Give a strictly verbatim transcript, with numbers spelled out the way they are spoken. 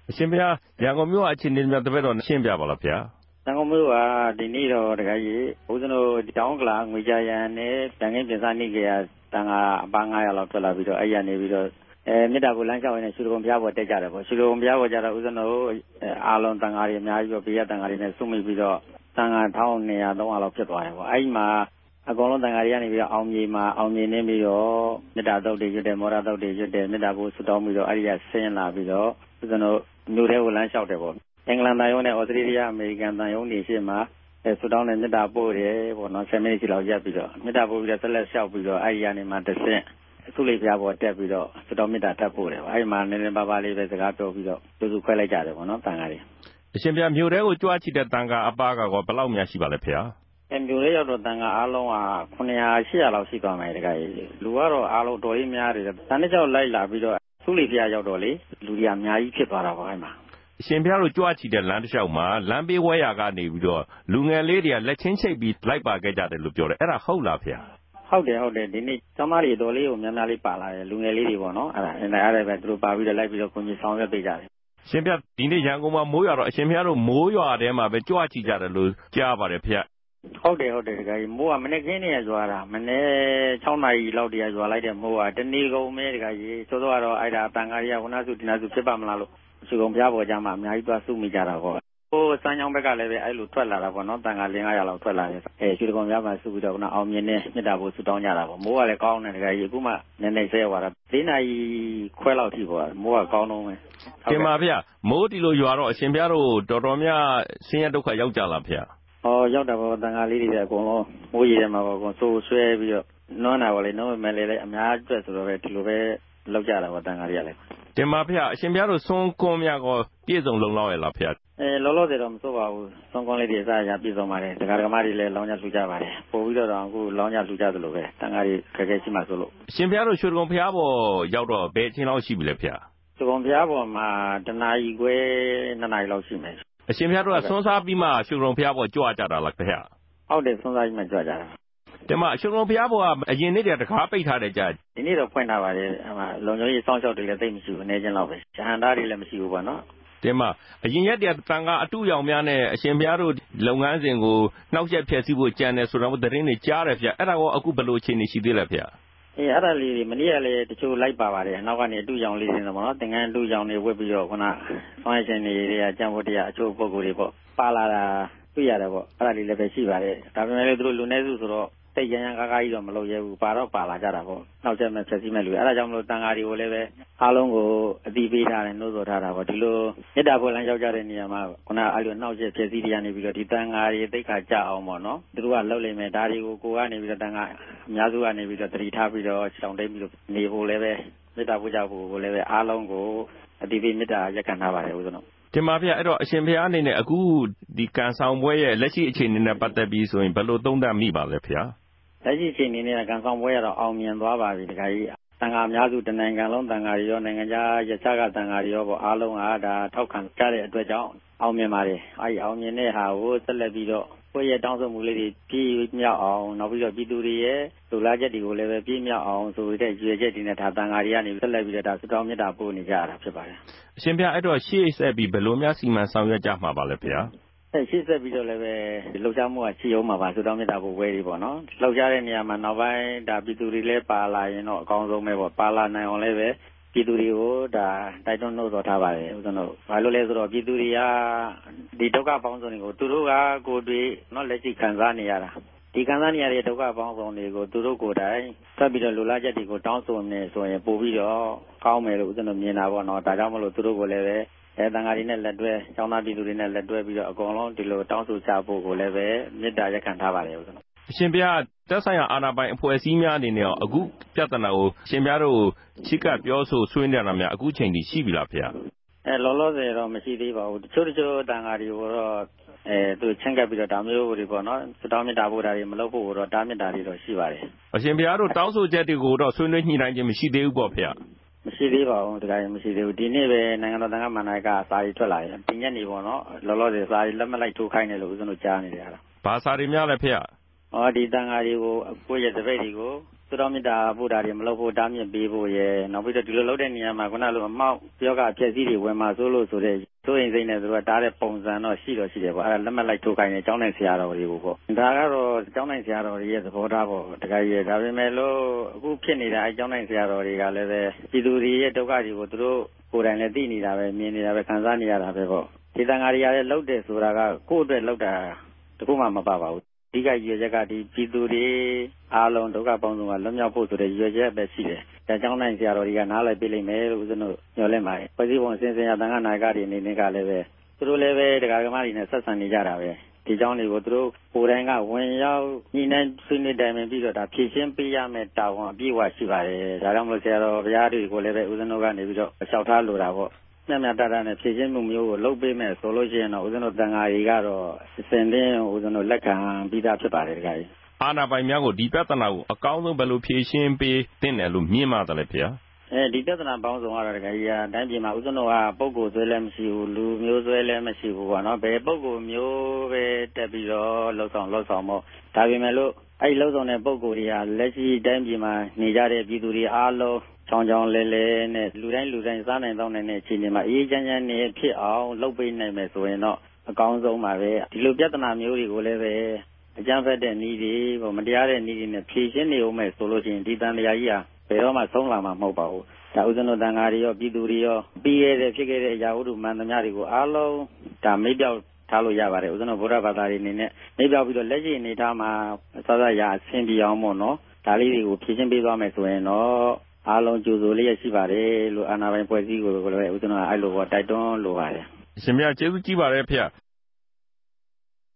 အရှင်ဘုရားရန်ကုန်မြို့အခြေအနေများတပည့်တော်ရှင်းပြပါလားဗျာရန်ကုန်မြို့ကဒီနေ့တော့တခါကြီးဦးဇင်းတို့တောင်းကလာငွေကြရန်နဲ့တန်ခင်းပြင်စားနေကြရတန်ခါအပန်းnine hundredလောက်ထွက်လာပြီးတော့အဲ့ရနေပြီးတော့အဲမြစ်တာကိုလမ်းလျှောက်ရင်းနဲ့ရှုတော်ဘုရားပေါ်တက်ကြတယ်ပေါ့ရှုတော်ဘုရားပေါ်ကြတော့ဦးဇင်းတို့အားလုံးတန်ခါတွေအများကြီးပဲဘေးရတန်ခါတွေနဲ့စုမိပြီးတော့တန်ခါone thousand two hundred three hundredလောက်ဖြစ်သွားတယ်ပေါ့အဲ့ဒီမှာအကောင်လုံးတန်ခါတွေကနေပြီးတော့အောင်မြေမှာအောင်မြေနေပြီးတော့မြစ်တာတုတ်တွေရွတ်တယ်မော်ဒတုတ်တွေရွတ်တယ်မြစ်တာကိုဆူတောင်းပြီးတော့အဲ့ဒီကဆင်းလာပြီးတော့ဦးဇင်းတို့မြို့ထဲကိုလမ်းလျှောက်တယ်ပေါ့အင်္ဂလန်တန်ယုံနဲ့ဩစတြေးလျအမေရိကန်တန်ယုံတွေရှိမှအဲဆူတောင်းနဲ့မြစ်တာပို့တယ်ပေါ့နော်tenမိနစ်စီလောက်ရပ်ပြီးတော့မြစ်တာပို့ပြီးတော့ဆက်လက်လျှောက်ပြီးတော့အဲ့ဒီကနေမှတစ်ဆင့်သူ့လေးပြားပေါ်တက်ပြီးတော့ဆူတောင်းမြစ်တာထပ်ပို့တယ်ပေါ့အဲ့ဒီမှာနည်းနည်းပါးပါးလေးပဲစကားပြောပြီးတော့သူစုခွဲလိုက်ကြတယ်ပေါ့နော်တန်ခါတွေအရှင်ဘုရားမြို့ထဲကိုကြွားချီတဲ့တန်ခါအပါကကောဘယ်လောက်များရှိပါလဲဖေ။အဲမြို့ထဲရောက်တော့တန်ခါအားလုံးကnine hundred eight hundredလောက်ရှိသွားမယ်တခါကြီးလူကတော့အားလုံးတော်လေးများတယ်တန်တဲ့ကြောက်လိုက်လာပြီးတော့သူ့လေးပြားရောက်တော့လေလူကြီးအများကြီးဖြစ်သွားတာပေါ့အဲ့မှာအရှင်ဘုရားတို့ကြွားချီတဲ့လမ်းတစ်လျှောက်မှာလမ်းဘေးဝဲရာကနေပြီးတော့လူငယ်လေးတွေကလက်ချင်းချိတ်ပြီးလိုက်ပါခဲ့ကြတယ်လို့ပြောတယ်အဲ့ဒါဟုတ်လားဖေ။ဟုတ်တယ်ဟုတ်တယ်ဒီနေ့ကျောင်းသားတွေတော်လေးကိုများများလေးပါလာတယ်လူငယ်လေးတွေပေါ့နော်အဲ့ဒါအဲ့ဒါအဲ့ဒါပဲသူတို့ပါပြီးတော့လိုက်ပြီးတော့ကိုကြီးဆောင်ရွက်ပေးကြတယ်။ရှင်ဘုရားဒီနေ့ရန်ကုန်မှာမိုးရွာတော့အရှင်ဘုရားတို့မိုးရွာထဲမှာပဲကြွားချီကြတယ်လို့ကြားပါတယ်ဖေ။ဟုတ်တယ်ဟုတ်တယ်ဒီကကြီးမိုးကမနေ့ကင်းနေရွာတာမနေ့sixနာရီလောက်တည်းရွာလိုက်တဲ့မိုးကတနေ့ကုန်မဲဒီကကြီးဆိုတော့တော့အဲ့ဒါတန်ခါရီကဝနာစုဒီနာစုဖြစ်ပါမလားလို့ရှုံဘုရားပေါ်ကြမှာအများကြီးသွားစုမိကြတာပေါ့ဟိုစမ်းချောင်းဘက်ကလည်းပဲအဲ့လိုထွက်လာတာပေါ့နော်တန်ခါfour hundredလောက်ထွက်လာတယ်အဲရှုတော်ဘုရားမှာစုပြီးတော့ကအောင်မြင်နဲ့မြစ်တာဖို့ဆူတောင်းကြတာပေါ့မိုးကလည်းကောင်းတယ်ဒီကကြီးအခုမှနည်းနည်းဆဲသွားတာfourနာရီခွဲလောက်ထိပေါ့မိုးကကောင်းတော့မယ်တင်ပါဗျမိုးဒီလိုရွာတော့အရှင်ဘုရားတို့တော်တော်များဆင်းရဲဒုက္ခရောက်ကြလားဗျဟောရောက်တာပေါ့တန်ခါလေးတွေအကုန်လုံးမိုးရေထဲမှာပေါ့အကုန်ဆိုးဆွဲပြီးတော့နွမ်းတာပေါ့လေနုံးမယ်လေလေအများအတွက်ဆိုတော့ပဲဒီလိုပဲလောက်ကြတာပေါ့တန်ခါတွေကလည်းတင်ပါဗျအရှင်ဘုရားတို့ဆွန်းကွန်းများကောပြည့်စုံလုံလောက်ရဲ့လားဗျအဲလောလောဆယ်တော့မစိုးပါဘူးဆွန်းကွန်းလေးတွေအစားအရာပြည့်စုံပါတယ်ဒကာဒကမတွေလည်းလောင်းကြလှူကြပါတယ်ပို့ပြီးတော့အခုလောင်းကြလှူကြသလိုပဲတန်ခါတွေခက်ခဲရှိမှဆိုလို့အရှင်ဘုရားတို့ရွှေဒဂုံဘုရားပေါ်ရောက်တော့ဘယ်အချိန်လောက်ရှိပြီလဲဗျရွှေဒဂုံဘုရားပေါ်မှာတနာရီခွဲနှစ်နာရီလောက်ရှိမယ်အရှင်ဘုရားတို့ကဆွန်းစားပြီးမှရွှေဒဂုံဘုရားပေါ်ကြွကြတာလားဗျဟုတ်တယ်ဆွန်းစားပြီးမှကြွကြတာဒီမှာရွှေဒဂုံဘုရားပေါ်ကအရင်နေ့တည်းတကားပိတ်ထားတယ်ကြာဒီနေ့တော့ဖွင့်ထားပါတယ်အမှလုံခြုံရေးစောင့်ရှောက်တွေလည်းသိမရှိဘူးအနေချင်းလောက်ပဲဂျဟန်သားတွေလည်းမရှိဘူးပေါ့နော်ဒီမှာအရင်ရက်တည်းတန်ခါအတူရောင်များနဲ့အရှင်ဘုရားတို့လုပ်ငန်းစဉ်ကိုနှောက်ယှက်ဖျက်ဆီးဖို့ကြံတယ်ဆိုတော့သတင်းတွေကြားတယ်ဗျအဲ့ဒါကောအခုဘယ်လိုအခြေအနေရှိသေးလဲဗျအေးအဲ့ဒါလေးတွေမနေ့ကလည်းတချို့လိုက်ပါပါတယ်နောက်ကနေအတူရောင်လေးတွေပေါ့နော်သင်္ကန်းအတူရောင်တွေဝတ်ပြီးတော့ခုနဆောင်းရရှင်တွေကကြံဖို့တရားအချို့ပုံကိုယ်တွေပေါ့ပါလာတာတွေ့ရတယ်ပေါ့အဲ့ဒါလေးလည်းပဲရှိပါတယ်ဒါပေမဲ့လည်းသူတို့လူနည်းစုဆိုတော့တိတ်ရန်ရန်ကားကားကြီးတော့မလုပ်ရဲဘူးပါတော့ပါလာကြတာပေါ့နောက်ကျမှဖြည့်ဆည်းမဲ့လူအဲ့ဒါကြောင့်မလို့တန်ဃာတွေကိုလည်းပဲအားလုံးကိုအတိပေးထားတယ်နှိုးဆော်ထားတာပေါ့ဒီလိုမေတ္တာဖို့လမ်းလျှောက်ကြတဲ့နေရာမှာခုနအဲ့လိုနှောက်ရက်ဖြည့်ဆည်းတရားနေပြီးတော့ဒီတန်ဃာတွေသိက္ခာကြအောင်ပေါ့နော်သူတို့ကလှုပ်လိုက်မယ်ဒါတွေကိုကိုကနေပြီးတော့တန်ဃာအများစုကနေပြီးတော့တတိထားပြီးတော့ရှောင်တိတ်ပြီးတော့နေဖို့လည်းပဲမေတ္တာဖို့ကြဖို့ကိုလည်းပဲအားလုံးကိုအတိပေးမေတ္တာရက်ခံထားပါတယ်ဦးဇင်းတို့တင်ပါဗျအဲ့တော့အရှင်ဘုရားအနေနဲ့အခုဒီကံဆောင်ပွဲရဲ့လက်ရှိအခြေအနေနဲ့ပတ်သက်ပြီးဆိုရင်ဘယ်လိုသုံးသပ်မိပါလဲဗျာလက်ရှိအခြေအနေနဲ့ကံဆောင်ပွဲရတော့အောင်မြင်သွားပါပြီတခါကြီးတန်ခါအများစုတနိုင်ငံလုံးတန်ခါတွေရောနိုင်ငံခြားရခြားကတန်ခါတွေရောပေါ့အားလုံးကဒါထောက်ခံကြတဲ့အတွက်ကြောင့်အောင်မြင်ပါတယ်အဲဒီအောင်မြင်တဲ့ဟာကိုဆက်လက်ပြီးတော့ကိုယ့်ရဲ့တောင်းဆိုမှုလေးတွေပြည့်မြောက်အောင်နောက်ပြီးတော့ပြည်သူတွေရဲ့လူလားချက်တွေကိုလည်းပဲပြည့်မြောက်အောင်ဆိုတဲ့ရွေချက်တွေနဲ့ဒါတန်ခါတွေကနေဆက်လက်ပြီးတော့ဒါစတောင်းမြတ်တာပို့နေကြရတာဖြစ်ပါတယ်အရှင်ဘုရားအဲ့တော့ရှေ့ဆက်ပြီးဘယ်လိုများစီမံဆောင်ရွက်ကြမှာပါလဲဗျာအဲရှေ့ဆက်ပြီးတော့လည်းပဲလှုပ်ရှားမှုကရှိအောင်မှာပါစတောင်းမြတ်တာပို့ဝဲတွေပေါ့နော်လှုပ်ရှားတဲ့နေရာမှာနောက်ပိုင်းဒါပြည်သူတွေလည်းပါလာရင်တော့အကောင်းဆုံးပဲပေါ့ပါလာနိုင်အောင်လည်းပဲပြည်သူတွေကိုဒါတိုက်တွန်းနှိုးဆော်ထားပါတယ်ဦးဇင်းတို့ဘာလို့လဲဆိုတော့ပြည်သူတွေကဒီဒုက္ခပေါင်းစုံတွေကိုသူတို့ကကိုယ်တွေနော်လက်ရှိခံစားနေရတာဒီခံစားနေရတဲ့ဒုက္ခပေါင်းစုံတွေကိုသူတို့ကိုယ်တိုင်ဆက်ပြီးတော့လူလားချက်တွေကိုတောင်းဆိုနေဆိုရင်ပို့ပြီးတော့ကောင်းမယ်လို့ဦးဇင်းတို့မြင်တာပေါ့နော်ဒါကြောင့်မလို့သူတို့ကိုလည်းပဲအဲတန်ဃာတွေနဲ့လက်တွဲကျောင်းသားပြည်သူတွေနဲ့လက်တွဲပြီးတော့အကုန်လုံးဒီလိုတောင်းဆိုချဖို့ကိုလည်းပဲမေတ္တာရက်ခံထားပါတယ်ဦးဇင်းတို့အရှင်ဘုရားတက်ဆိုင်ရာအာဏာပိုင်အဖွဲ့အစည်းများအနေနဲ့အခုပြဿနာကိုရှင်ဘုရားတို့ချစ်ကပ်ပြောဆိုဆွေးနွေးတာများအခုချိန်ထိရှိပြီလားဗျာအဲလောလောဆယ်တော့မရှိသေးပါဘူးတချို့တချို့တန်ဃာတွေကိုတော့အဲသူချင်းကပ်ပြီးတော့ဒါမျိုးတွေပေါ့နော်စတောင်းမြတ်တာဖို့ဒါတွေမလုပ်ဖို့တော့တားမြတ်တာတွေတော့ရှိပါတယ်အရှင်ဘုရားတို့တောင်းဆိုချက်တွေကိုတော့ဆွေးနွေးညှိနှိုင်းခြင်းမရှိသေးဘူးပေါ့ဗျာမရှိသေးပါဘူးတရားရင်မရှိသေးဘူးဒီနေ့ပဲနိုင်ငံတော်တန်ခါမန္တကစာရီထွက်လာတယ်ဒီညနေပေါ့နော်လောလောဆယ်စာရီလက်မလိုက်ထိုးခိုင်းတယ်လို့ဦးဇင်းတို့ကြားနေတယ်ဟာဘာစာရီများလဲဖေ။ဟောဒီတန်ခါတွေကိုကိုယ့်ရဲ့တပည့်တွေကိုသူတော်မြတ်တာပို့တာတွေမလုပ်ဖို့တားမြစ်ပေးဖို့ရယ်နောက်ပြီးတော့ဒီလိုလုပ်တဲ့နေရာမှာခုနလိုအမောက်ပြောကဖြည့်စည်းတွေဝင်မှာစိုးလို့ဆိုတဲ့စိုးရင်စိတ်နဲ့သူကတားတဲ့ပုံစံတော့ရှိတော့ရှိတယ်ပေါ့အဲ့ဒါလက်မှတ်လိုက်ထိုးခိုင်းတဲ့ကျောင်းနိုင်ဆရာတော်တွေကိုပေါ့ဒါကတော့ကျောင်းနိုင်ဆရာတော်တွေရဲ့သဘောထားပေါ့တခါကြီးဒါပေမဲ့လို့အခုဖြစ်နေတာအဲကျောင်းနိုင်ဆရာတော်တွေကလည်းပဲပြည်သူတွေရဲ့ဒုက္ခတွေကိုသူတို့ကိုယ်တိုင်လည်းသိနေတာပဲမြင်နေတာပဲခံစားနေရတာပဲပေါ့ဒီတန်ဃာတွေကလည်းလှုပ်တယ်ဆိုတာကကိုယ့်အတွက်လှုပ်တာတခုမှမပါပါဘူးအဓိကရည်ရွယ်ချက်ကဒီပြည်သူတွေအားလုံးဒုက္ခပေါင်းစုံကလွတ်မြောက်ဖို့ဆိုတဲ့ရည်ရွယ်ချက်ပဲရှိတယ်။ဒါကြောင့်နိုင်ဆရာတော်တွေကနားလည်ပြလိမ့်မယ်လို့ဦးဇင်းတို့ညွှန်လင့်ပါတယ်။ဖွဲ့စည်းပုံအစဉ်အဆက်အသံဃာနာယကတွေအနေနဲ့ကလည်းပဲသူတို့လည်းပဲတရားဓမ္မတွေနဲ့ဆက်ဆံနေကြတာပဲ။ဒီကြောင့်တွေကိုသူတို့ကိုယ်တိုင်ကဝင်ရောက်ညှိနှိုင်းဆွေးနွေးတိုင်ပင်ပြီးတော့ဒါဖြည့်ရှင်းပေးရမယ်တာဝန်အပြည့်အဝရှိပါတယ်။ဒါကြောင့်မလို့ဆရာတော်ဘုရားတွေကိုလည်းပဲဦးဇင်းတို့ကနေပြီးတော့လျှောက်ထားလိုတာပေါ့။မြတ်မြတ်တတနဲ့ဖြည့်ရှင်းမှုမျိုးကိုလုပ်ပေးမယ်ဆိုလို့ရှိရင်တော့ဦးဇင်းတို့တန်ဃာတွေကတော့အစဉ်တင်းဦးဇင်းတို့လက်ခံပြီးသားဖြစ်ပါတယ်တခါကြီးအာဏာပိုင်များကိုဒီပြဿနာကိုအကောင်းဆုံးဘယ်လိုဖြေရှင်းပေးသင့်တယ်လို့မြင်ပါတယ်လေဖေ။အဲဒီပြဿနာပေါင်းစုံကတော့တခါကြီးအတိုင်းပြည်မှာဦးဇင်းတို့ကပုဂ္ဂိုလ်ဆွဲလည်းမရှိဘူးလူမျိုးဆွဲလည်းမရှိဘူးပေါ့နော်ဘယ်ပုဂ္ဂိုလ်မျိုးပဲတက်ပြီးတော့လှုပ်ဆောင်လှုပ်ဆောင်မို့ဒါပေမဲ့လို့အဲဒီလှုပ်ဆောင်တဲ့ပုဂ္ဂိုလ်တွေကလက်ရှိတိုင်းပြည်မှာနေကြတဲ့ပြည်သူတွေအားလုံးချောင်းချောင်းလဲလဲနဲ့လူတိုင်းလူတိုင်းစားနိုင်သောနိုင်တဲ့အခြေအနေမှာအေးချမ်းချမ်းနေဖြစ်အောင်လုပ်ပေးနိုင်မယ်ဆိုရင်တော့အကောင်းဆုံးပါပဲဒီလိုပြဿနာမျိုးတွေကိုလည်းပဲအကြမ်းဖက်တဲ့နည်းတွေပေါ့မတရားတဲ့နည်းတွေနဲ့ဖြေရှင်းနေအောင်မယ်ဆိုလို့ရှိရင်ဒီတန်တရားကြီးဟာဘယ်တော့မှဆုံးလာမှာမဟုတ်ပါဘူးဒါဥစ္စနတန်ဃာတွေရောပြည်သူတွေရောပြီးခဲ့တဲ့ဖြစ်ခဲ့တဲ့အရာဝတ္ထုမှန်သမျှတွေကိုအားလုံးဒါမေ့ပြောက်ထားလို့ရပါတယ်ဥစ္စနဗုဒ္ဓဘာသာတွေအနေနဲ့မေ့ပြောက်ပြီးတော့လက်ရှိအနေထားမှာစသရအဆင်ပြေအောင်ပေါ့နော်ဒါလေးတွေကိုဖြေရှင်းပေးသွားမယ်ဆိုရင်တော့အားလုံးကြိုဆိုလျက်ရှိပါတယ်လို့အာဏာပိုင်ဖွဲ့စည်းကိုလည်းဥစ္စနအဲ့လိုပေါ့တိုက်တွန်းလိုပါတယ်အရှင်မြတ်ကျေးဇူးကြီးပါတယ်ဖေ